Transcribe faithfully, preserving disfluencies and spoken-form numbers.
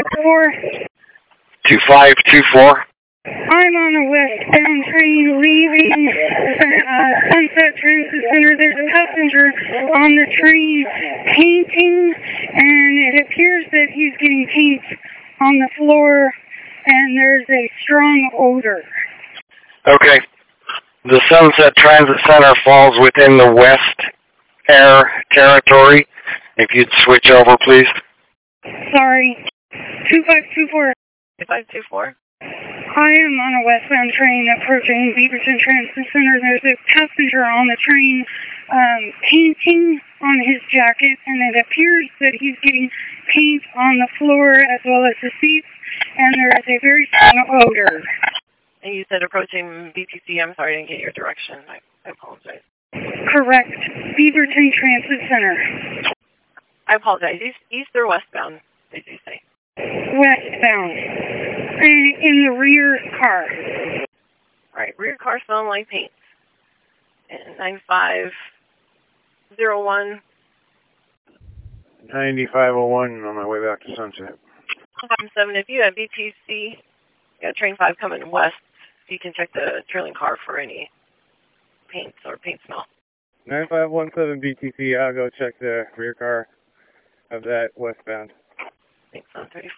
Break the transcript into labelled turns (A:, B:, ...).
A: four.
B: two five two four.
A: I'm on a westbound train leaving uh, Sunset Transit Center. There's a passenger on the train painting, and it appears that he's getting paint on the floor, and there's a strong odor.
B: Okay. The Sunset Transit Center falls within the West Air territory. If you'd switch over, please.
A: Sorry. two five two four.
C: two five two four.
A: I am on a westbound train approaching Beaverton Transit Center. There's a passenger on the train um, painting on his jacket, and it appears that he's getting paint on the floor as well as the seats, and there is a very strong odor.
C: And you said approaching B T C. I'm sorry, I didn't get your direction. I, I apologize.
A: Correct. Beaverton Transit Center.
C: I apologize. East, east or westbound, did you say?
A: Westbound. In, in the rear car.
C: All right, rear car smelling like paint. And nine five zero one.
D: ninety-five oh one on my way back to Sunset.
C: seven. If you have B T C, you got train five coming west, you can check the trailing car for any paint or paint smell.
D: nine five one seven B T C, I'll go check the rear car of that westbound.
C: Thanks, on thirty-four.